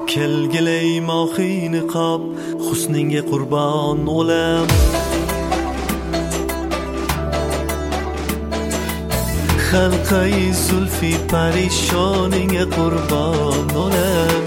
kelgiley mohi niqob husninga qurbon o'lam xalqay zulfi parishoninga qurbon o'lam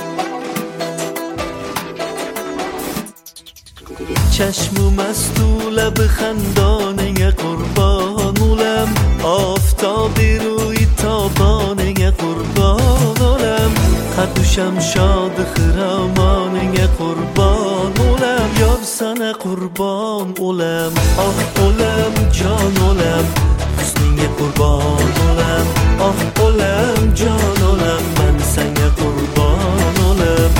chashmu mastula bixandoninga qurbon o'lam oftobi ro'yi toboninga qurbon o'lam qadu shamshod xiramoninga qurbon o'lam yor sana qurbon o'lam oh o'lam jon o'lam husninga qurbon o'lam oh o'lam jon o'lam man senga qurbon o'lam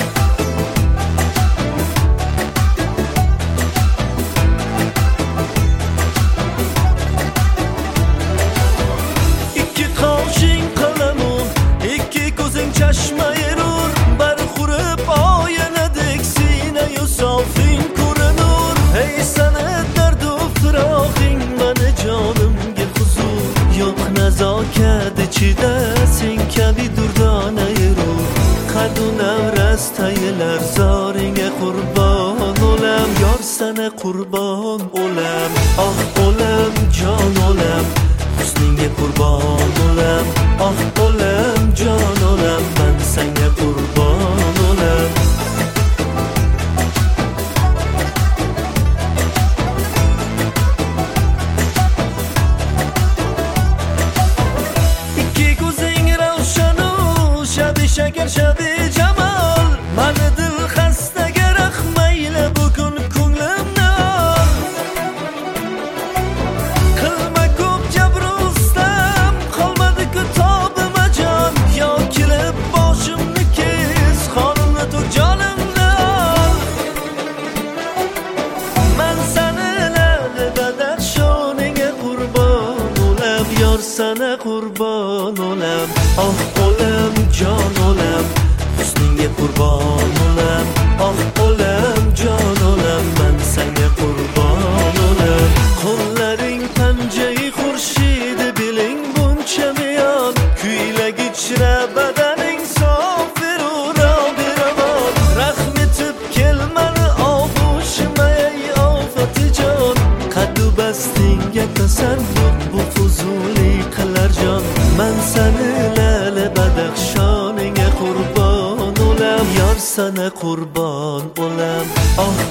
چشمای نور برخورب آینه سینه و صافین کور نور ای سنه درد و فراقین من جانم گه حضور yok نزاکت چی دستین کبی دردانه رو قد و نورست تایلر زارینگه قربان اولم یار سنه قربان اولم آه اولم جان اولم حسنینگه قربان اولم آه اولم جان اولم من سنگ قربان اولم iki gözün روشن و شب شکر شب جمال من دل خسته گرخ میل بکن کنلم نار قلمه کب جبرستم قلمده کتاب مجان یا کلب باشم نکیز خانم تو جانم نار من سنه لغ بدر شانه قربان اولم یار سنه قربان اولم آه اولم جان اولم حسنینگه قربان اولم آه اولم جان اولم من سنگ قربان اولم قولların penceyi خورشید bilin buncha miyan kuyle geçire bedenin safir u rabiraman rahmetip kelmeni ağuşma ey afati can qaddu bastinga tasannuq bu fuzuli qilar jon man seni lale badaxshoninga qurbon o'lam yor sana qurbon o'lam oh